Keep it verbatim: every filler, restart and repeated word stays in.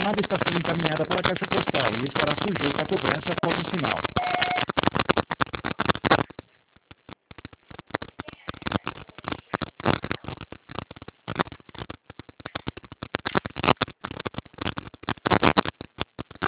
chamada está sendo encaminhada para a caixa postal e estará sujeita a cobrança após o sinal.